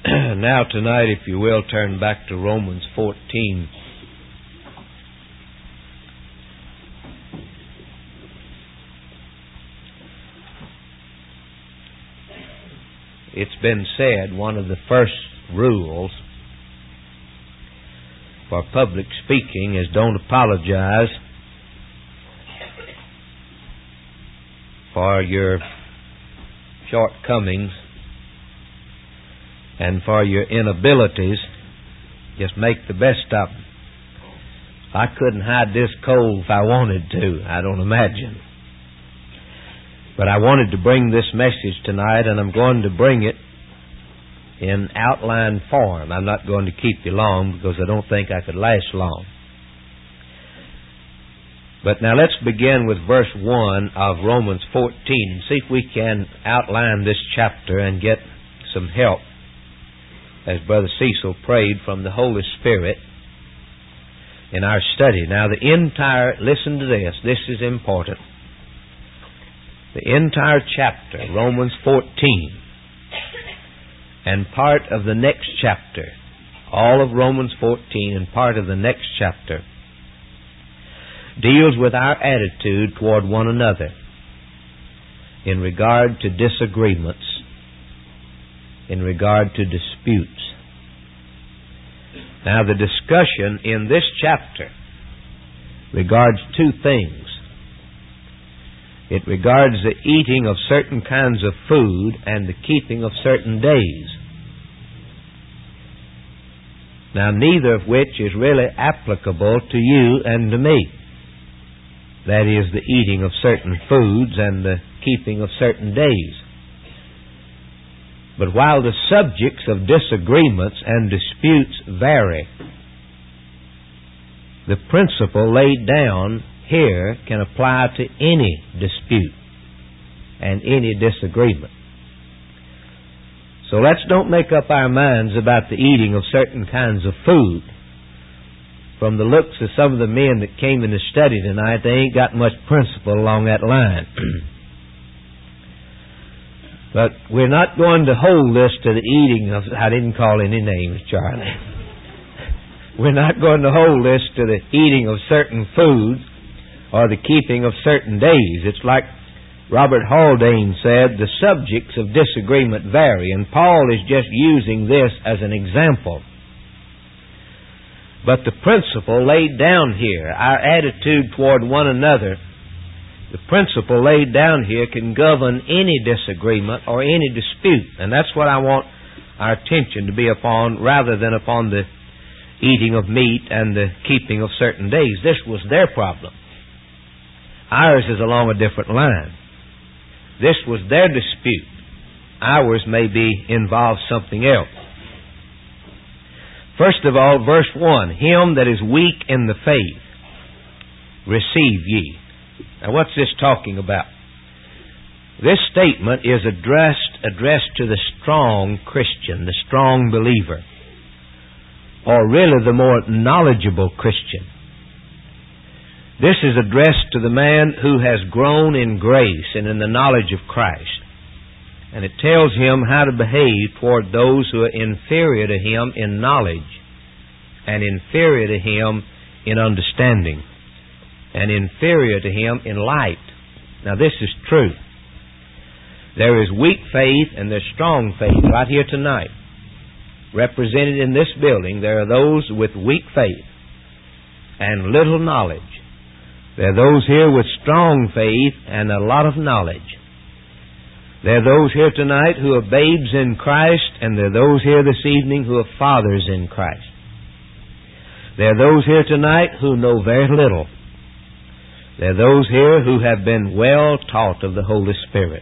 Now tonight, if you will, turn back to Romans 14. It's been said one of the first rules for public speaking is don't apologize for your shortcomings and for your inabilities. Just make the best of them. I couldn't hide this cold if I wanted to, I don't imagine. But I wanted to bring this message tonight, and I'm going to bring it in outline form. I'm not going to keep you long because I don't think I could last long. But now let's begin with verse 1 of Romans 14 and see if we can outline this chapter and get some help, as Brother Cecil prayed, from the Holy Spirit in our study. Now listen to this is important. The entire chapter, Romans 14, and part of the next chapter, all of Romans 14 and part of the next chapter, deals with our attitude toward one another in regard to disagreements, in regard to disputes. Now, the discussion in this chapter regards two things. It regards the eating of certain kinds of food and the keeping of certain days. Now, neither of which is really applicable to you and to me. That is, the eating of certain foods and the keeping of certain days. But while the subjects of disagreements and disputes vary, the principle laid down here can apply to any dispute and any disagreement. So let's don't make up our minds about the eating of certain kinds of food. From the looks of some of the men that came in the study tonight, they ain't got much principle along that line. But we're not going to hold this to the eating of... I didn't call any names, Charlie. We're not going to hold this to the eating of certain foods or the keeping of certain days. It's like Robert Haldane said, the subjects of disagreement vary, and Paul is just using this as an example. But the principle laid down here, our attitude toward one another, the principle laid down here can govern any disagreement or any dispute. And that's what I want our attention to be upon, rather than upon the eating of meat and the keeping of certain days. This was their problem. Ours is along a different line. This was their dispute. Ours may involve something else. First of all, verse 1, him that is weak in the faith, receive ye. Now what's this talking about? This statement is addressed to the strong Christian, the strong believer, or really the more knowledgeable Christian. This is addressed to the man who has grown in grace and in the knowledge of Christ. And it tells him how to behave toward those who are inferior to him in knowledge and inferior to him in understanding and inferior to him in light. Now this is true. There is weak faith and there's strong faith right here tonight. Represented in this building, there are those with weak faith and little knowledge. There are those here with strong faith and a lot of knowledge. There are those here tonight who are babes in Christ, and there are those here this evening who are fathers in Christ. There are those here tonight who know very little. There are those here who have been well taught of the Holy Spirit.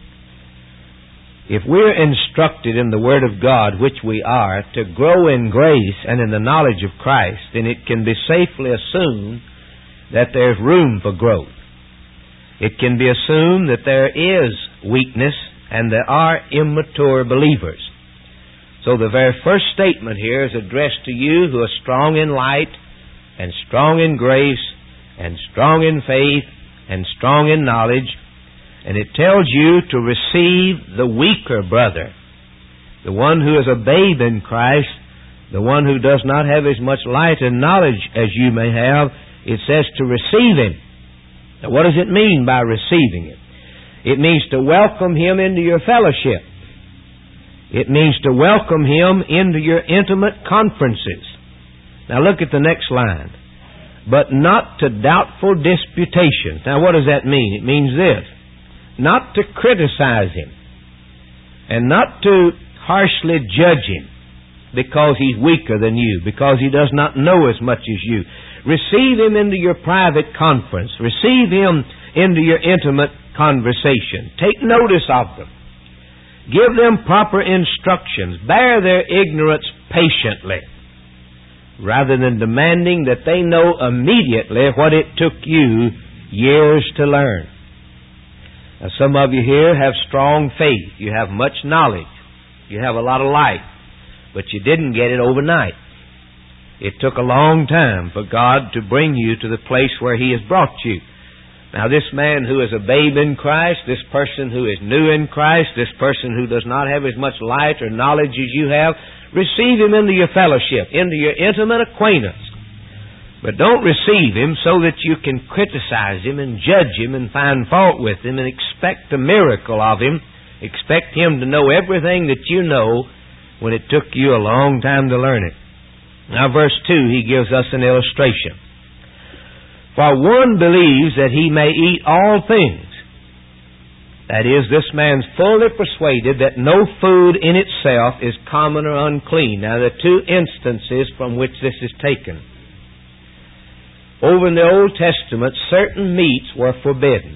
If we're instructed in the Word of God, which we are, to grow in grace and in the knowledge of Christ, then it can be safely assumed that there's room for growth. It can be assumed that there is weakness and there are immature believers. So the very first statement here is addressed to you who are strong in light and strong in grace and strong in faith and strong in knowledge. And it tells you to receive the weaker brother the one who is a babe in Christ, the one who does not have as much light and knowledge as you may have, it says to receive Him. Now, what does it mean by receiving Him? It means to welcome Him into your fellowship. It means to welcome Him into your intimate conferences. Now look at the next line. But not to doubtful disputations. Now what does that mean? It means this. Not to criticize Him. And not to harshly judge Him because He's weaker than you, because He does not know as much as you. Receive Him into your private conference. Receive Him into your intimate conversation. Take notice of them. Give them proper instructions. Bear their ignorance patiently, rather than demanding that they know immediately what it took you years to learn. Now, some of you here have strong faith. You have much knowledge. You have a lot of light. But you didn't get it overnight. It took a long time for God to bring you to the place where He has brought you. Now, this man who is a babe in Christ, this person who is new in Christ, this person who does not have as much light or knowledge as you have, receive him into your fellowship, into your intimate acquaintance. But don't receive him so that you can criticize him and judge him and find fault with him and expect a miracle of him. Expect him to know everything that you know when it took you a long time to learn it. Now, verse 2, he gives us an illustration. For one believes that he may eat all things. That is, this man's fully persuaded that no food in itself is common or unclean. Now, there are two instances from which this is taken. Over in the Old Testament, certain meats were forbidden.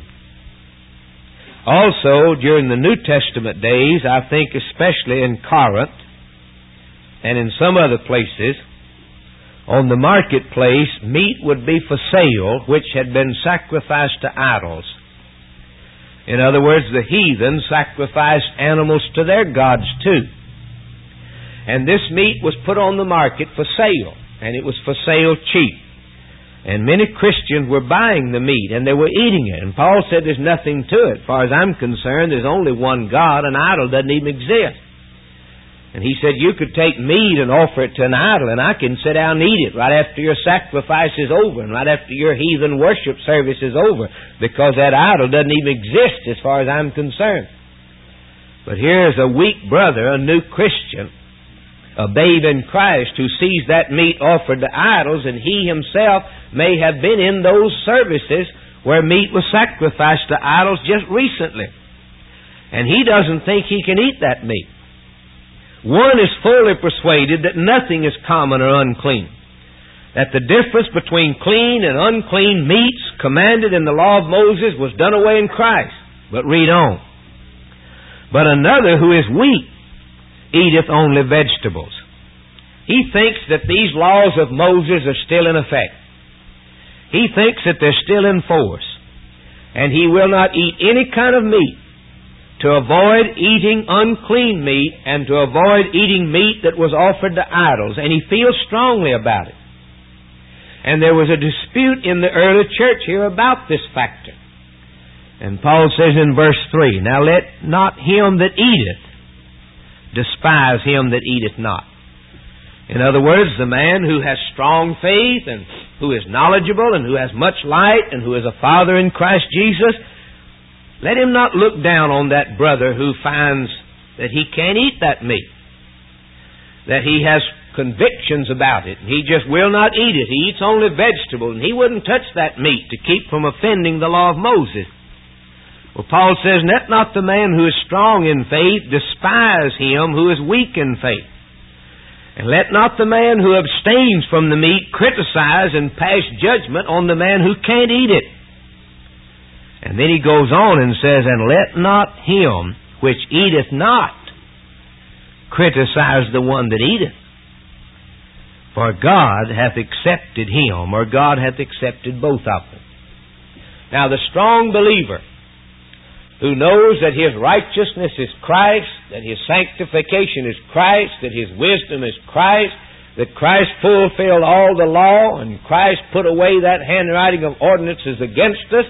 Also, during the New Testament days, I think especially in Corinth and in some other places, on the marketplace, meat would be for sale which had been sacrificed to idols. In other words, the heathen sacrificed animals to their gods too. And this meat was put on the market for sale, and it was for sale cheap. And many Christians were buying the meat, and they were eating it. And Paul said there's nothing to it. As far as I'm concerned, there's only one God. An idol doesn't even exist. And he said, you could take meat and offer it to an idol, and I can sit down and eat it right after your sacrifice is over and right after your heathen worship service is over, because that idol doesn't even exist as far as I'm concerned. But here's a weak brother, a new Christian, a babe in Christ, who sees that meat offered to idols, and he himself may have been in those services where meat was sacrificed to idols just recently. And he doesn't think he can eat that meat. One is fully persuaded that nothing is common or unclean, that the difference between clean and unclean meats commanded in the law of Moses was done away in Christ. But read on. But another, who is weak, eateth only vegetables. He thinks that these laws of Moses are still in effect. He thinks that they're still in force. And he will not eat any kind of meat to avoid eating unclean meat and to avoid eating meat that was offered to idols. And he feels strongly about it. And there was a dispute in the early church here about this factor. And Paul says in verse 3, now let not him that eateth despise him that eateth not. In other words, the man who has strong faith and who is knowledgeable and who has much light and who is a father in Christ Jesus, let him not look down on that brother who finds that he can't eat that meat, that he has convictions about it, and he just will not eat it. He eats only vegetables, and he wouldn't touch that meat to keep from offending the law of Moses. Well, Paul says, let not the man who is strong in faith despise him who is weak in faith. And let not the man who abstains from the meat criticize and pass judgment on the man who can't eat it. And then he goes on and says, and let not him which eateth not criticize the one that eateth. For God hath accepted him, or God hath accepted both of them. Now the strong believer who knows that his righteousness is Christ, that his sanctification is Christ, that his wisdom is Christ, that Christ fulfilled all the law, and Christ put away that handwriting of ordinances against us,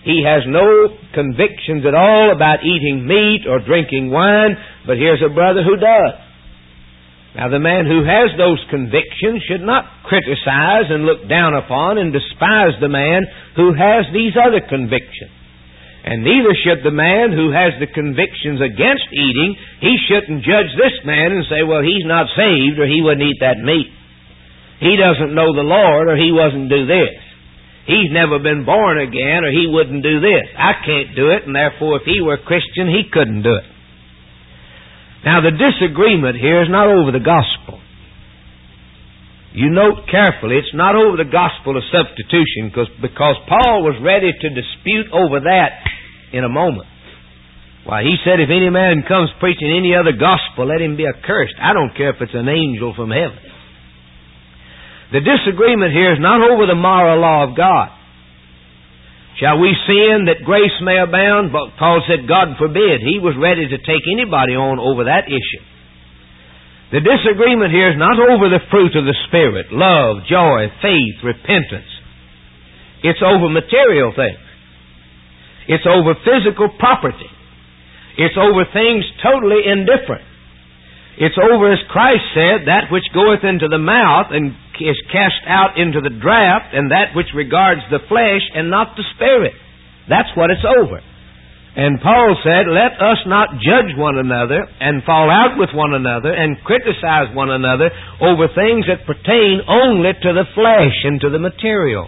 He has no convictions at all about eating meat or drinking wine, but here's a brother who does. Now, the man who has those convictions should not criticize and look down upon and despise the man who has these other convictions. And neither should the man who has the convictions against eating, he shouldn't judge this man and say, well, he's not saved or he wouldn't eat that meat. He doesn't know the Lord or he wouldn't do this. He's never been born again or he wouldn't do this. I can't do it, and therefore if he were a Christian, he couldn't do it. Now, the disagreement here is not over the gospel. You note carefully, it's not over the gospel of substitution, because Paul was ready to dispute over that in a moment. Why, he said, if any man comes preaching any other gospel, let him be accursed. I don't care if it's an angel from heaven. The disagreement here is not over the moral law of God. Shall we sin that grace may abound? But Paul said, God forbid. He was ready to take anybody on over that issue. The disagreement here is not over the fruit of the Spirit, love, joy, faith, repentance. It's over material things. It's over physical property. It's over things totally indifferent. It's over, as Christ said, that which goeth into the mouth and is cast out into the draught, and that which regards the flesh and not the Spirit. That's what it's over. And Paul said, let us not judge one another and fall out with one another and criticize one another over things that pertain only to the flesh and to the material.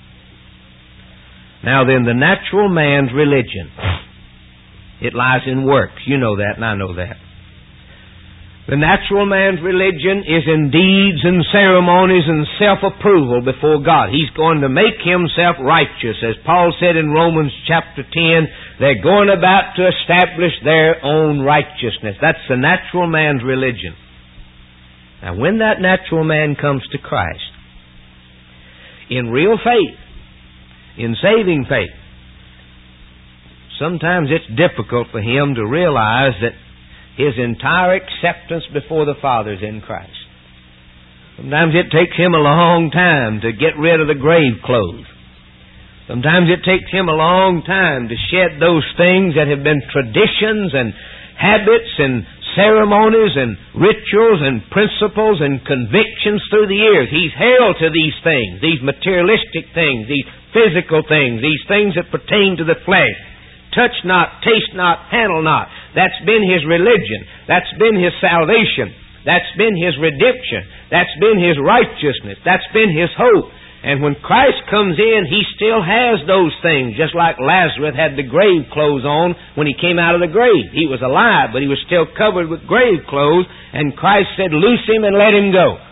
Now then, the natural man's religion, it lies in works. You know that, and I know that. The natural man's religion is in deeds and ceremonies and self-approval before God. He's going to make himself righteous. As Paul said in Romans chapter 10, they're going about to establish their own righteousness. That's the natural man's religion. Now, when that natural man comes to Christ, in real faith, in saving faith, sometimes it's difficult for him to realize that his entire acceptance before the Father is in Christ. Sometimes it takes him a long time to get rid of the grave clothes. Sometimes it takes him a long time to shed those things that have been traditions and habits and ceremonies and rituals and principles and convictions through the years. He's held to these things, these materialistic things, these physical things, these things that pertain to the flesh. Touch not, taste not, handle not. That's been his religion. That's been his salvation. That's been his redemption. That's been his righteousness. That's been his hope. And when Christ comes in, he still has those things, just like Lazarus had the grave clothes on when he came out of the grave. He was alive, but he was still covered with grave clothes, and Christ said, loose him and let him go.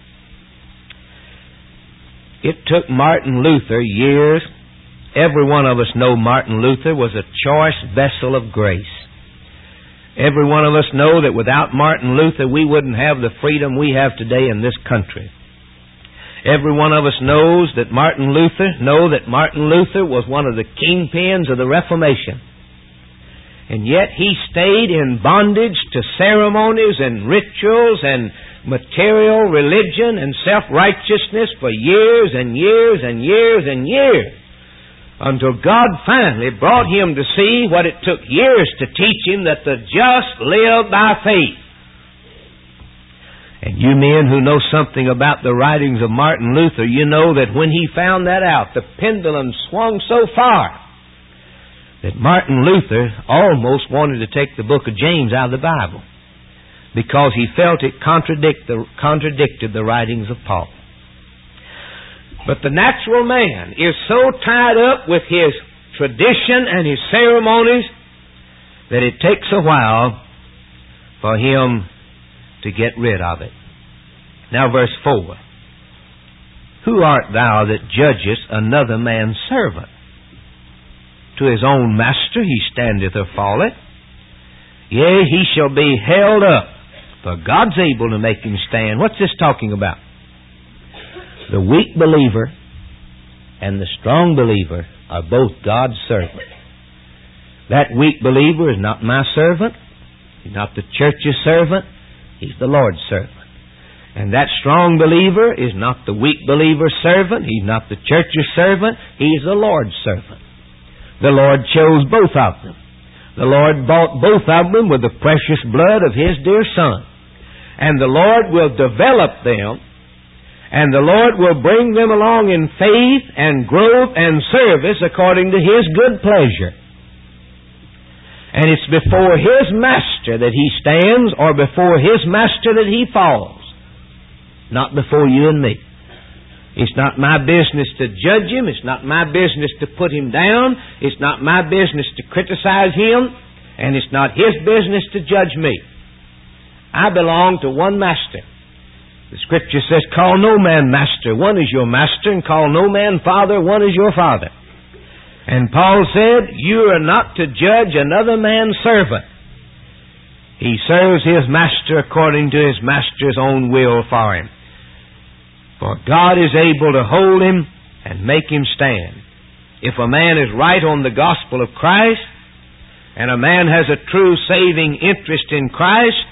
It took Martin Luther years. Every one of us know Martin Luther was a choice vessel of grace. Every one of us know that without Martin Luther, we wouldn't have the freedom we have today in this country. Every one of us knows that Martin Luther was one of the kingpins of the Reformation. And yet he stayed in bondage to ceremonies and rituals and material religion and self-righteousness for years and years and years and years, until God finally brought him to see what it took years to teach him, that the just live by faith. And you men who know something about the writings of Martin Luther, you know that when he found that out, the pendulum swung so far that Martin Luther almost wanted to take the book of James out of the Bible, because he felt it contradicted the writings of Paul. But the natural man is so tied up with his tradition and his ceremonies that it takes a while for him to get rid of it. Now verse 4. Who art thou that judgest another man's servant? To his own master he standeth or falleth. Yea, he shall be held up, for God's able to make him stand. What's this talking about? The weak believer and the strong believer are both God's servants. That weak believer is not my servant. He's not the church's servant. He's the Lord's servant. And that strong believer is not the weak believer's servant. He's not the church's servant. He's the Lord's servant. The Lord chose both of them. The Lord bought both of them with the precious blood of His dear Son. And the Lord will develop them, and the Lord will bring them along in faith and growth and service according to His good pleasure. And it's before His Master that He stands, or before His Master that He falls. Not before you and me. It's not my business to judge Him. It's not my business to put Him down. It's not my business to criticize Him. And it's not His business to judge me. I belong to one Master. The Scripture says, call no man Master. One is your Master, and call no man Father. One is your Father. And Paul said, you are not to judge another man's servant. He serves his Master according to his Master's own will for him. For God is able to hold him and make him stand. If a man is right on the gospel of Christ, and a man has a true saving interest in Christ,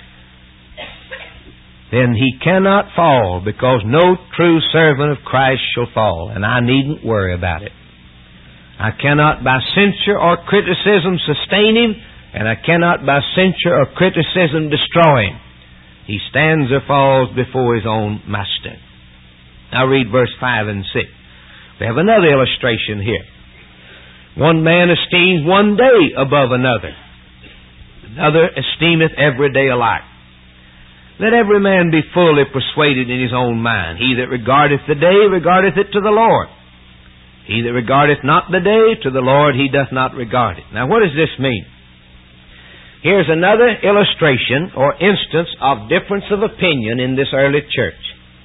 then he cannot fall, because no true servant of Christ shall fall. And I needn't worry about it. I cannot by censure or criticism sustain him, and I cannot by censure or criticism destroy him. He stands or falls before his own Master. Now read verse 5 and 6. We have another illustration here. One man esteems one day above another. Another esteemeth every day alike. Let every man be fully persuaded in his own mind. He that regardeth the day regardeth it to the Lord. He that regardeth not the day to the Lord, he doth not regard it. Now what does this mean? Here's another illustration or instance of difference of opinion in this early church.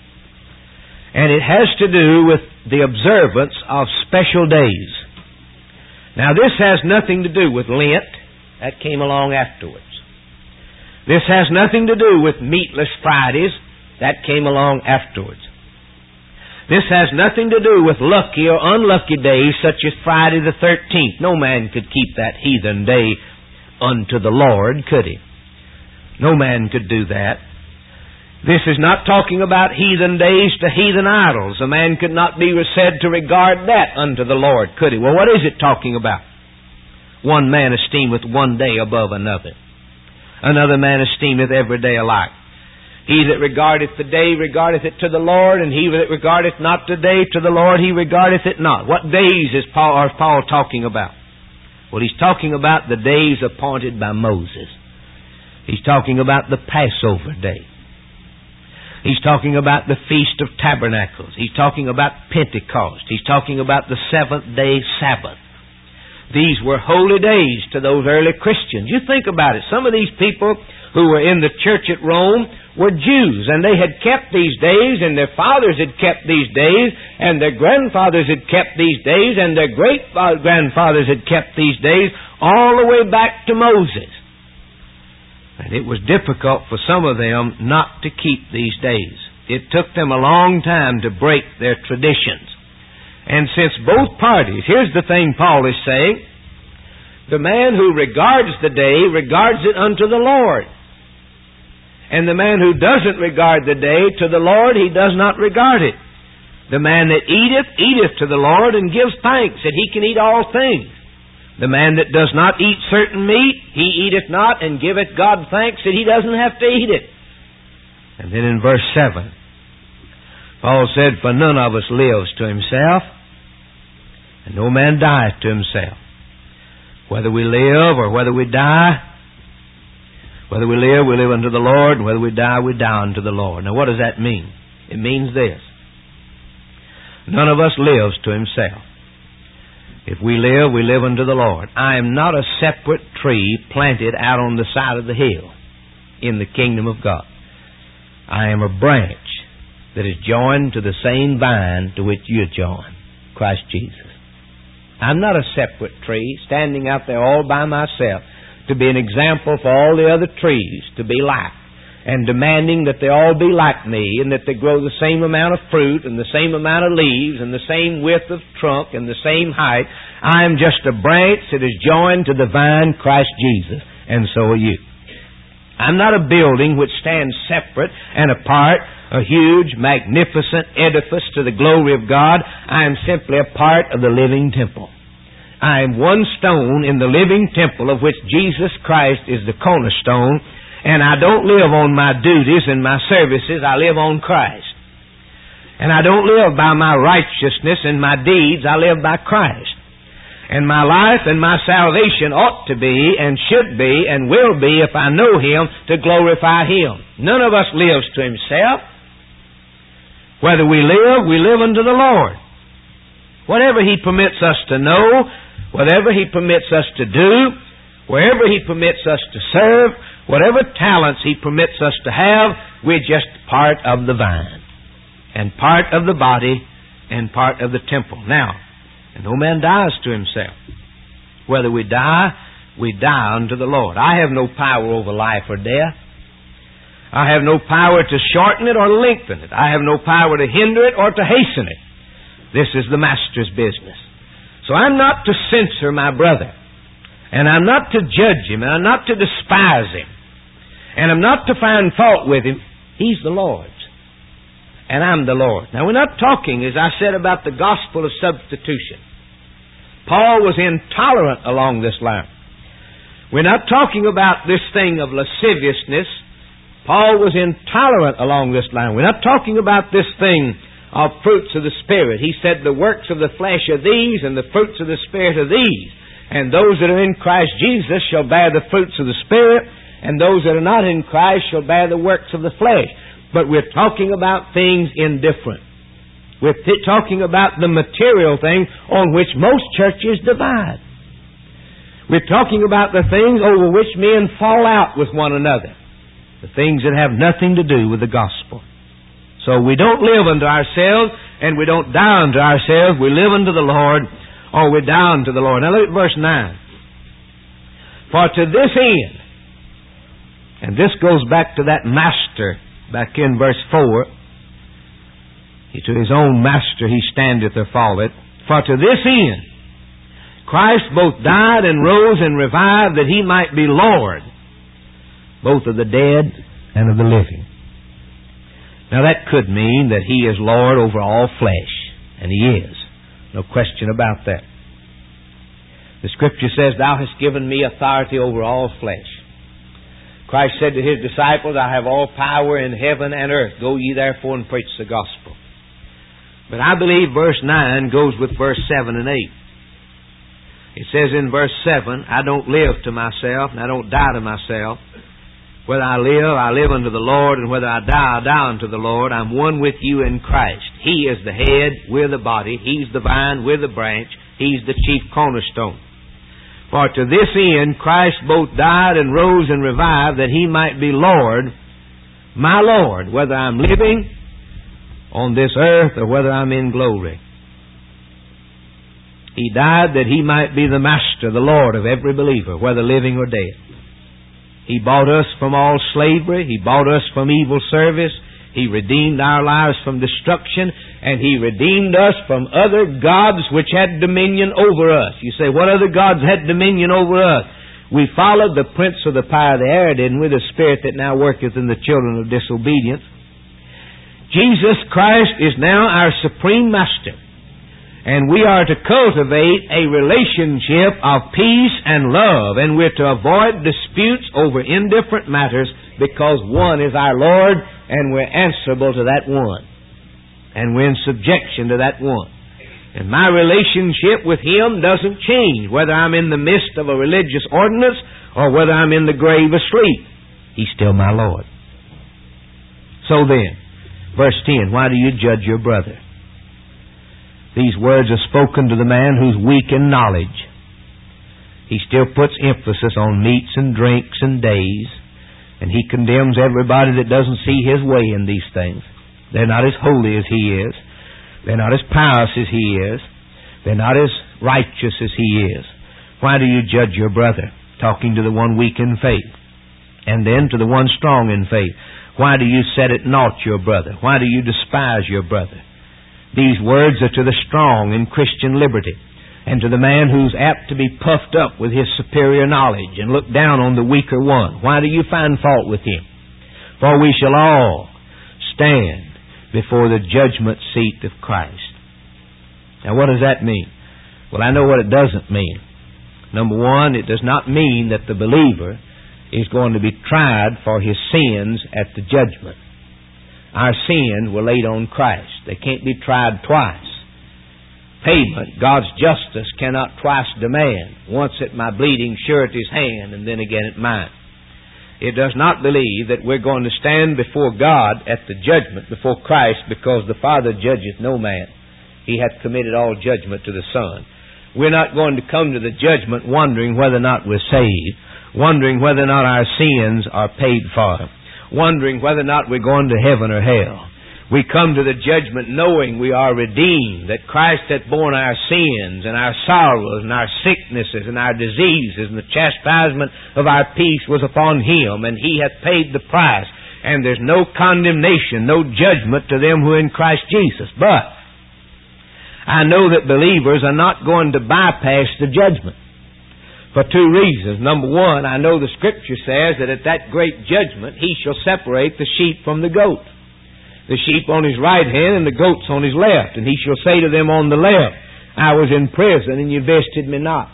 And it has to do with the observance of special days. Now this has nothing to do with Lent. That came along afterwards. This has nothing to do with meatless Fridays. That came along afterwards. This has nothing to do with lucky or unlucky days such as Friday the 13th. No man could keep that heathen day unto the Lord, could he? No man could do that. This is not talking about heathen days to heathen idols. A man could not be said to regard that unto the Lord, could he? Well, what is it talking about? One man esteemeth one day above another. Another man esteemeth every day alike. He that regardeth the day regardeth it to the Lord, and he that regardeth not the day to the Lord, he regardeth it not. What days is Paul talking about? Well, he's talking about the days appointed by Moses. He's talking about the Passover day. He's talking about the Feast of Tabernacles. He's talking about Pentecost. He's talking about the seventh-day Sabbath. These were holy days to those early Christians. You think about it. Some of these people who were in the church at Rome were Jews, and they had kept these days, and their fathers had kept these days, and their grandfathers had kept these days, and their great-grandfathers had kept these days, all the way back to Moses. And it was difficult for some of them not to keep these days. It took them a long time to break their traditions. And since both parties, here's the thing Paul is saying, the man who regards the day regards it unto the Lord. And the man who doesn't regard the day to the Lord, he does not regard it. The man that eateth, eateth to the Lord, and gives thanks that he can eat all things. The man that does not eat certain meat, he eateth not, and giveth God thanks that he doesn't have to eat it. And then in verse 7, Paul said, for none of us lives to himself, and no man dieth to himself. Whether we live or whether we die, whether we live unto the Lord, and whether we die unto the Lord. Now what does that mean? It means this. None of us lives to himself. If we live unto the Lord. I am not a separate tree planted out on the side of the hill in the kingdom of God. I am a branch that is joined to the same vine to which you are joined, Christ Jesus. I'm not a separate tree standing out there all by myself to be an example for all the other trees to be like, and demanding that they all be like me, and that they grow the same amount of fruit, and the same amount of leaves, and the same width of trunk, and the same height. I am just a branch that is joined to the vine, Christ Jesus, and so are you. I'm not a building which stands separate and apart, a huge, magnificent edifice to the glory of God. I am simply a part of the living temple. I am one stone in the living temple of which Jesus Christ is the cornerstone, and I don't live on my duties and my services. I live on Christ. And I don't live by my righteousness and my deeds. I live by Christ. And my life and my salvation ought to be and should be and will be, if I know Him, to glorify Him. None of us lives to himself. Whether we live unto the Lord. Whatever He permits us to know, whatever He permits us to do, wherever He permits us to serve, whatever talents He permits us to have, we're just part of the vine, and part of the body, and part of the temple. Now, and no man dies to himself. Whether we die unto the Lord. I have no power over life or death. I have no power to shorten it or lengthen it. I have no power to hinder it or to hasten it. This is the Master's business. So I'm not to censor my brother. And I'm not to judge him. And I'm not to despise him. And I'm not to find fault with him. He's the Lord's. And I'm the Lord. Now, we're not talking, as I said, about the gospel of substitution. Paul was intolerant along this line. We're not talking about this thing of lasciviousness. Paul was intolerant along this line. We're not talking about this thing of fruits of the Spirit. He said the works of the flesh are these, and the fruits of the Spirit are these. And those that are in Christ Jesus shall bear the fruits of the Spirit, and those that are not in Christ shall bear the works of the flesh. But we're talking about things indifferent. We're talking about the material thing on which most churches divide. We're talking about the things over which men fall out with one another. The things that have nothing to do with the gospel. So we don't live unto ourselves, and we don't die unto ourselves. We live unto the Lord, or we die unto the Lord. Now look at verse 9. For to this end, and this goes back to that master, back in verse 4, to his own master he standeth or falleth. For to this end, Christ both died and rose and revived, that He might be Lord, both of the dead and of the living. Now that could mean that He is Lord over all flesh, and He is. No question about that. The Scripture says, Thou hast given me authority over all flesh. Christ said to His disciples, I have all power in heaven and earth. Go ye therefore and preach the gospel. But I believe verse 9 goes with verse 7 and 8. It says in verse 7, I don't live to myself, and I don't die to myself. Whether I live unto the Lord, and whether I die unto the Lord. I'm one with you in Christ. He is the head, we're the body. He's the vine, we're the branch. He's the chief cornerstone. For to this end Christ both died and rose and revived, that He might be Lord, my Lord, whether I'm living on this earth or whether I'm in glory. He died that He might be the Master, the Lord of every believer, whether living or dead. He bought us from all slavery. He bought us from evil service. He redeemed our lives from destruction, and He redeemed us from other gods which had dominion over us. You say, what other gods had dominion over us? We followed the prince of the power of the air, didn't we? The spirit that now worketh in the children of disobedience. Jesus Christ is now our supreme master, and we are to cultivate a relationship of peace and love, and we're to avoid disputes over indifferent matters, because one is our Lord, and we're answerable to that one. And we're in subjection to that one. And my relationship with Him doesn't change, whether I'm in the midst of a religious ordinance or whether I'm in the grave asleep. He's still my Lord. So then, verse 10, why do you judge your brother? These words are spoken to the man who's weak in knowledge. He still puts emphasis on meats and drinks and days, and he condemns everybody that doesn't see his way in these things. They're not as holy as he is. They're not as pious as he is. They're not as righteous as he is. Why do you judge your brother? Talking to the one weak in faith. And then to the one strong in faith. Why do you set at naught your brother? Why do you despise your brother? These words are to the strong in Christian liberty, and to the man who's apt to be puffed up with his superior knowledge and look down on the weaker one. Why do you find fault with him? For we shall all stand before the judgment seat of Christ. Now what does that mean? Well, I know what it doesn't mean. Number one, it does not mean that the believer is going to be tried for his sins at the judgment. Our sins were laid on Christ. They can't be tried twice. Payment, God's justice, cannot twice demand, once at my bleeding surety's hand and then again at mine. It does not believe that we're going to stand before God at the judgment, before Christ, because the Father judgeth no man. He hath committed all judgment to the Son. We're not going to come to the judgment wondering whether or not we're saved, wondering whether or not our sins are paid for, wondering whether or not we're going to heaven or hell. We come to the judgment knowing we are redeemed, that Christ hath borne our sins and our sorrows and our sicknesses and our diseases, and the chastisement of our peace was upon Him, and He hath paid the price. And there's no condemnation, no judgment to them who are in Christ Jesus. But I know that believers are not going to bypass the judgment for two reasons. Number one, I know the Scripture says that at that great judgment He shall separate the sheep from the goat. The sheep on His right hand and the goats on His left. And He shall say to them on the left, I was in prison and you visited me not.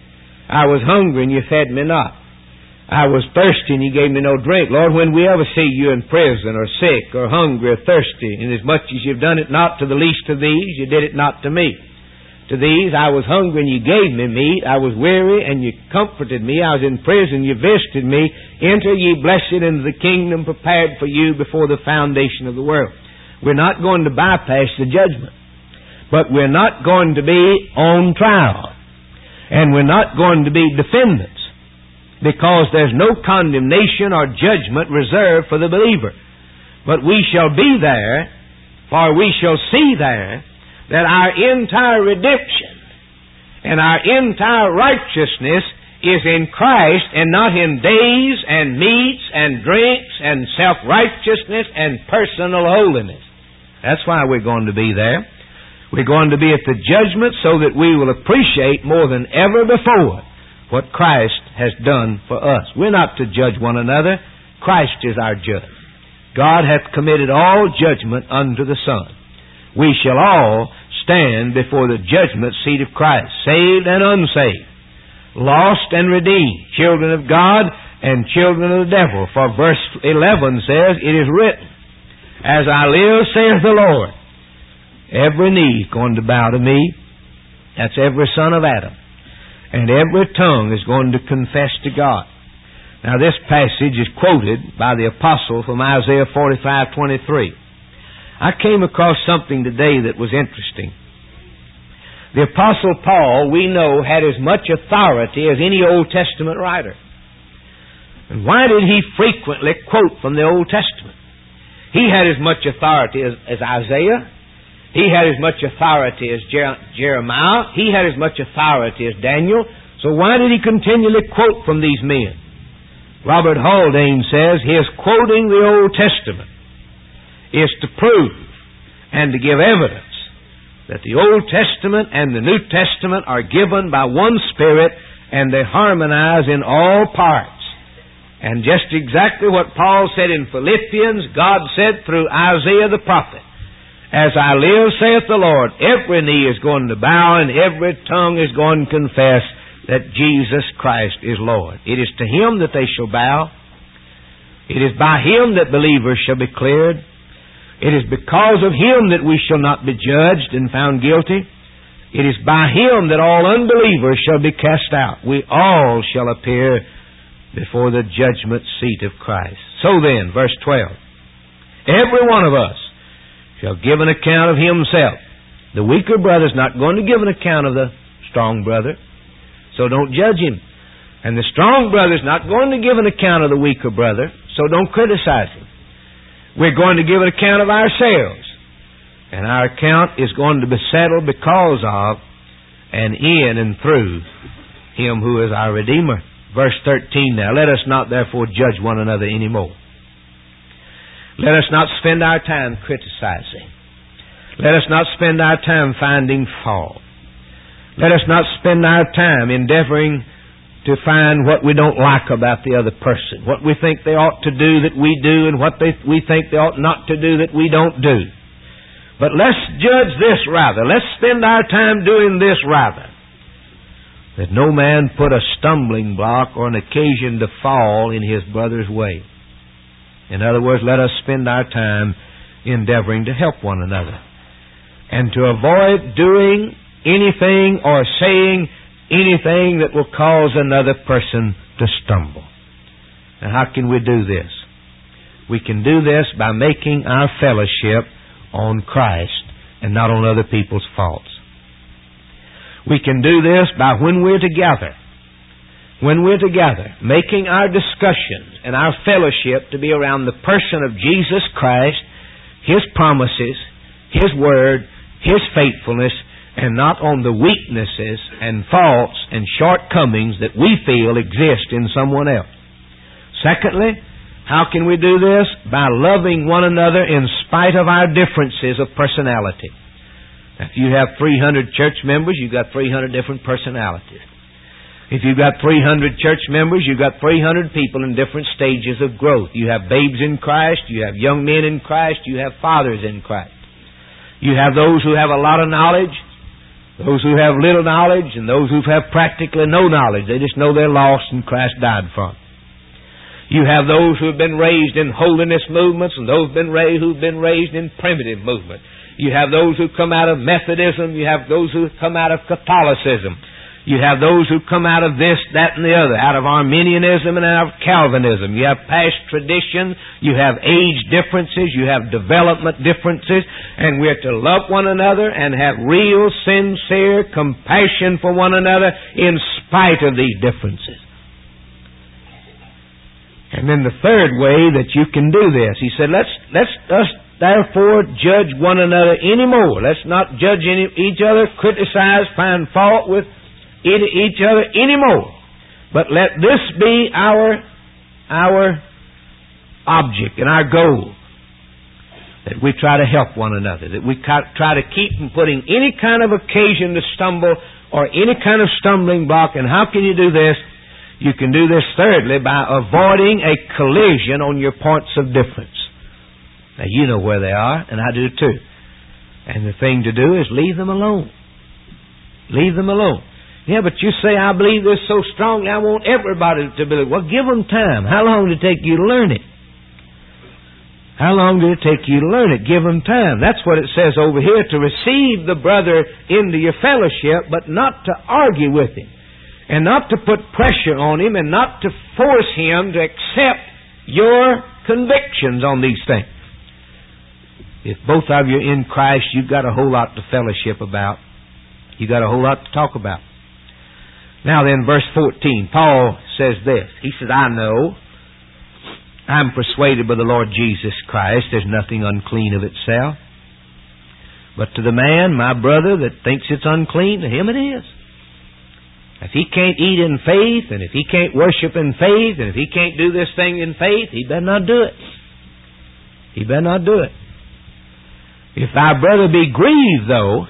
I was hungry and you fed me not. I was thirsty and you gave me no drink. Lord, when we ever see you in prison or sick or hungry or thirsty, and as much as you've done it not to the least of these, you did it not to me. To these, I was hungry and you gave me meat. I was weary and you comforted me. I was in prison, you visited me. Enter ye blessed into the kingdom prepared for you before the foundation of the world. We're not going to bypass the judgment. But we're not going to be on trial. And we're not going to be defendants. Because there's no condemnation or judgment reserved for the believer. But we shall be there, for we shall see there, that our entire redemption and our entire righteousness is in Christ and not in days and meats and drinks and self-righteousness and personal holiness. That's why we're going to be there. We're going to be at the judgment so that we will appreciate more than ever before what Christ has done for us. We're not to judge one another. Christ is our judge. God hath committed all judgment unto the Son. We shall all stand before the judgment seat of Christ, saved and unsaved, lost and redeemed, children of God and children of the devil. For verse 11 says, it is written, as I live, saith the Lord, every knee is going to bow to me. That's every son of Adam. And every tongue is going to confess to God. Now this passage is quoted by the apostle from Isaiah 45:23. I came across something today that was interesting. The Apostle Paul, we know, had as much authority as any Old Testament writer. And why did he frequently quote from the Old Testament? He had as much authority as Isaiah. He had as much authority as Jeremiah. He had as much authority as Daniel. So why did he continually quote from these men? Robert Haldane says his quoting the Old Testament is to prove and to give evidence that the Old Testament and the New Testament are given by one Spirit and they harmonize in all parts. And just exactly what Paul said in Philippians, God said through Isaiah the prophet, as I live, saith the Lord, every knee is going to bow and every tongue is going to confess that Jesus Christ is Lord. It is to Him that they shall bow. It is by Him that believers shall be cleared. It is because of Him that we shall not be judged and found guilty. It is by Him that all unbelievers shall be cast out. We all shall appear before the judgment seat of Christ. So then, verse 12, every one of us shall give an account of himself. The weaker brother is not going to give an account of the strong brother, so don't judge him. And the strong brother is not going to give an account of the weaker brother, so don't criticize him. We're going to give an account of ourselves. And our account is going to be settled because of and in and through Him who is our Redeemer. Verse 13 now. Let us not therefore judge one another anymore. Let us not spend our time criticizing. Let us not spend our time finding fault. Let us not spend our time endeavoring to find what we don't like about the other person, what we think they ought to do that we do, and what we think they ought not to do that we don't do. But let's judge this rather. Let's spend our time doing this rather. that no man put a stumbling block or an occasion to fall in his brother's way. In other words, let us spend our time endeavoring to help one another, and to avoid doing anything or saying anything that will cause another person to stumble. Now, how can we do this? We can do this by making our fellowship on Christ and not on other people's faults. We can do this by when we're together, making our discussions and our fellowship to be around the person of Jesus Christ, His promises, His Word, His faithfulness, and not on the weaknesses and faults and shortcomings that we feel exist in someone else. Secondly, how can we do this? By loving one another in spite of our differences of personality. Now, if you have 300 church members, you've got 300 different personalities. If you've got 300 church members, you've got 300 people in different stages of growth. You have babes in Christ, you have young men in Christ, you have fathers in Christ. You have those who have a lot of knowledge, those who have little knowledge, and those who have practically no knowledge. They just know they're lost and Christ died for them. You have those who have been raised in holiness movements and those who've been raised in primitive movement. You have those who come out of Methodism. You have those who come out of Catholicism. You have those who come out of this, that, and the other, out of Arminianism and out of Calvinism. You have past tradition. You have age differences. You have development differences. And we're to love one another and have real, sincere compassion for one another in spite of these differences. And then the third way that you can do this, he said, let's therefore judge one another anymore. Let's not judge each other, criticize, find fault with each other anymore. But let this be our object and our goal, that we try to help one another, that we try to keep from putting any kind of occasion to stumble or any kind of stumbling block. And how can you do this? You can do this, thirdly, by avoiding a collision on your points of difference. Now, you know where they are, and I do too. And the thing to do is leave them alone. Leave them alone. Yeah, but you say, I believe this so strongly, I want everybody to believe. Well, give them time. How long did it take you to learn it? How long did it take you to learn it? Give them time. That's what it says over here, to receive the brother into your fellowship, but not to argue with him. And not to put pressure on him, and not to force him to accept your convictions on these things. If both of you are in Christ, you've got a whole lot to fellowship about. You've got a whole lot to talk about. Now then, verse 14, Paul says this. He says, I know, I'm persuaded by the Lord Jesus Christ, there's nothing unclean of itself. But to the man, my brother, that thinks it's unclean, to him it is. If he can't eat in faith, and if he can't worship in faith, and if he can't do this thing in faith, he better not do it. He better not do it. If thy brother be grieved, though,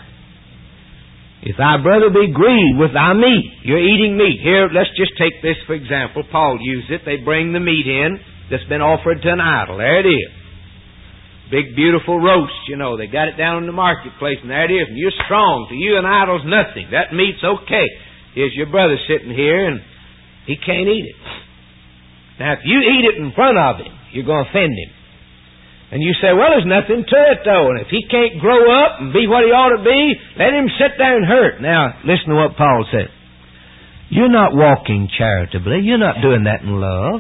if thy brother be grieved with thy meat, you're eating meat. Here, let's just take this for example. Paul used it. They bring the meat in that's been offered to an idol. There it is. Big, beautiful roast, you know. They got it down in the marketplace, and there it is. And you're strong. To you, an idol's nothing. That meat's okay. Here's your brother sitting here, and he can't eat it. Now, if you eat it in front of him, you're going to offend him. And you say, well, there's nothing to it, though. And if he can't grow up and be what he ought to be, let him sit there and hurt. Now, listen to what Paul said. You're not walking charitably. You're not doing that in love.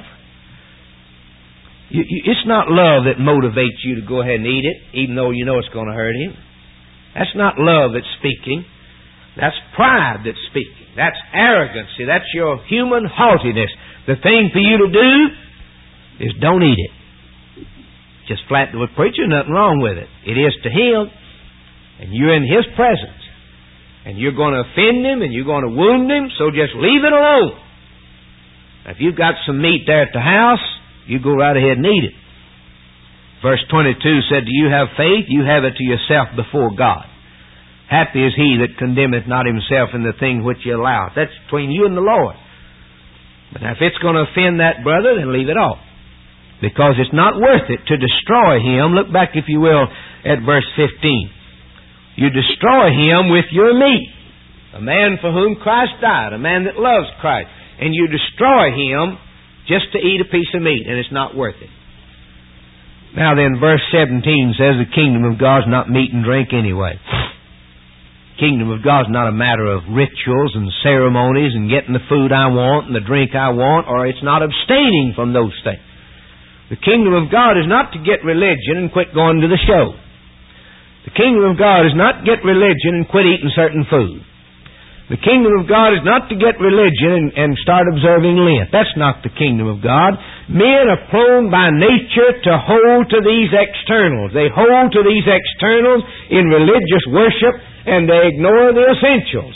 It's not love that motivates you to go ahead and eat it, even though you know it's going to hurt him. That's not love that's speaking. That's pride that's speaking. That's arrogancy. That's your human haughtiness. The thing for you to do is don't eat it. Just flat to a preacher, nothing wrong with it. It is to him, and you're in his presence. And you're going to offend him, and you're going to wound him, so just leave it alone. Now, if you've got some meat there at the house, you go right ahead and eat it. Verse 22 said, do you have faith? You have it to yourself before God. Happy is he that condemneth not himself in the thing which he alloweth. That's between you and the Lord. But now, if it's going to offend that brother, then leave it off. Because it's not worth it to destroy him. Look back, if you will, at verse 15. You destroy him with your meat. A man for whom Christ died, a man that loves Christ. And you destroy him just to eat a piece of meat, and it's not worth it. Now then, verse 17 says the kingdom of God is not meat and drink anyway. Kingdom of God is not a matter of rituals and ceremonies and getting the food I want and the drink I want, or it's not abstaining from those things. The kingdom of God is not to get religion and quit going to the show. The kingdom of God is not to get religion and quit eating certain food. The kingdom of God is not to get religion and start observing Lent. That's not the kingdom of God. Men are prone by nature to hold to these externals. They hold to these externals in religious worship, and they ignore the essentials.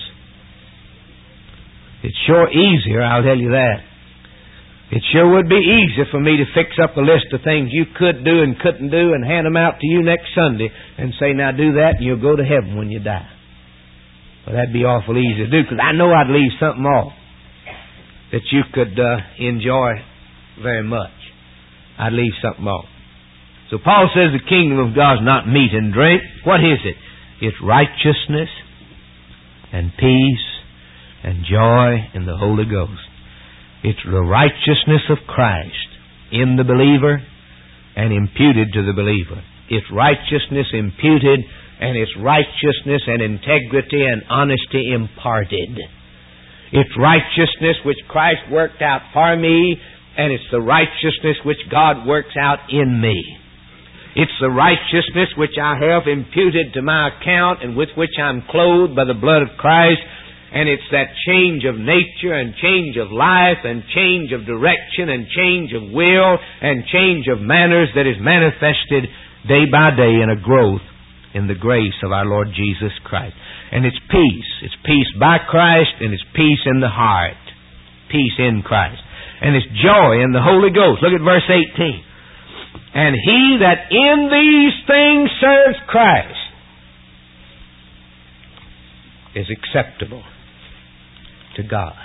It's sure easier, I'll tell you that. It sure would be easier for me to fix up a list of things you could do and couldn't do and hand them out to you next Sunday and say, now do that and you'll go to heaven when you die. Well, that'd be awful easy to do, because I know I'd leave something off that you could enjoy very much. I'd leave something off. So Paul says the kingdom of God is not meat and drink. What is it? It's righteousness and peace and joy in the Holy Ghost. It's the righteousness of Christ in the believer and imputed to the believer. It's righteousness imputed, and it's righteousness and integrity and honesty imparted. It's righteousness which Christ worked out for me, and it's the righteousness which God works out in me. It's the righteousness which I have imputed to my account and with which I'm clothed by the blood of Christ, and it's that change of nature and change of life and change of direction and change of will and change of manners that is manifested day by day in a growth in the grace of our Lord Jesus Christ. And it's peace. It's peace by Christ, and it's peace in the heart. Peace in Christ. And it's joy in the Holy Ghost. Look at verse 18. And he that in these things serves Christ is acceptable to God.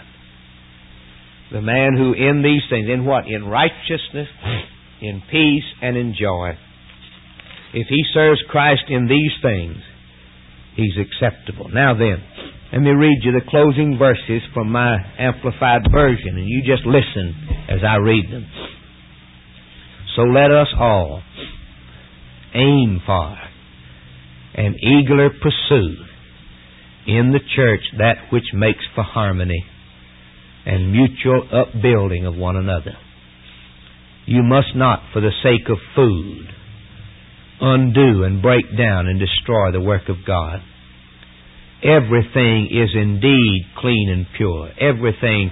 The man who in these things, in what? In righteousness, in peace, and in joy. If he serves Christ in these things, he's acceptable. Now then, let me read you the closing verses from my Amplified Version, and you just listen as I read them. So let us all aim for and eagerly pursue in the church that which makes for harmony and mutual upbuilding of one another. You must not, for the sake of food, undo and break down and destroy the work of God. Everything is indeed clean and pure. Everything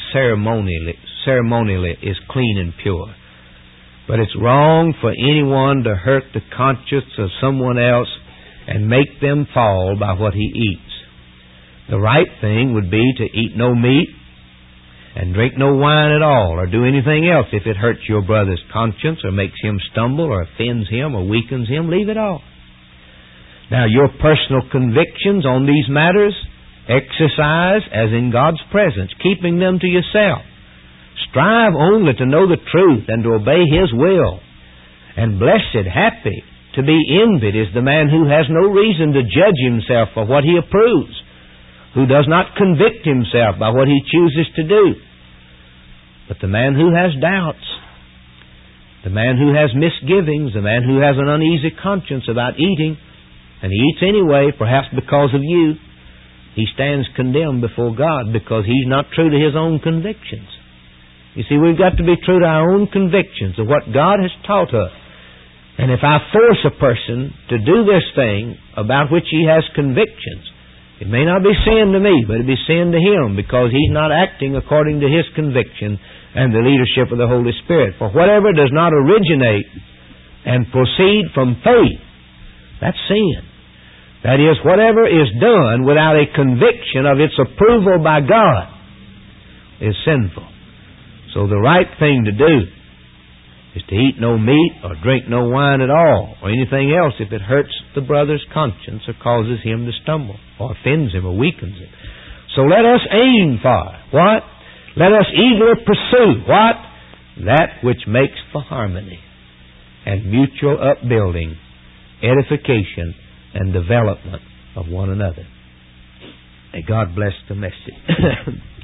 ceremonially is clean and pure. But it's wrong for anyone to hurt the conscience of someone else and make them fall by what he eats. The right thing would be to eat no meat and drink no wine at all, or do anything else if it hurts your brother's conscience or makes him stumble or offends him or weakens him. Leave it all. Now, your personal convictions on these matters, exercise as in God's presence, keeping them to yourself. Strive only to know the truth and to obey His will. And blessed, happy, to be envied is the man who has no reason to judge himself for what he approves, who does not convict himself by what he chooses to do. But the man who has doubts, the man who has misgivings, the man who has an uneasy conscience about eating, and he eats anyway, perhaps because of you, he stands condemned before God because he's not true to his own convictions. You see, we've got to be true to our own convictions of what God has taught us. And if I force a person to do this thing about which he has convictions, it may not be sin to me, but it be sin to him because he's not acting according to his conviction and the leadership of the Holy Spirit. For whatever does not originate and proceed from faith, that's sin. That is, whatever is done without a conviction of its approval by God is sinful. So the right thing to do is to eat no meat or drink no wine at all, or anything else if it hurts the brother's conscience or causes him to stumble or offends him or weakens him. So let us aim for what? Let us eagerly pursue what? That which makes for harmony and mutual upbuilding, edification, and development of one another. May God bless the message.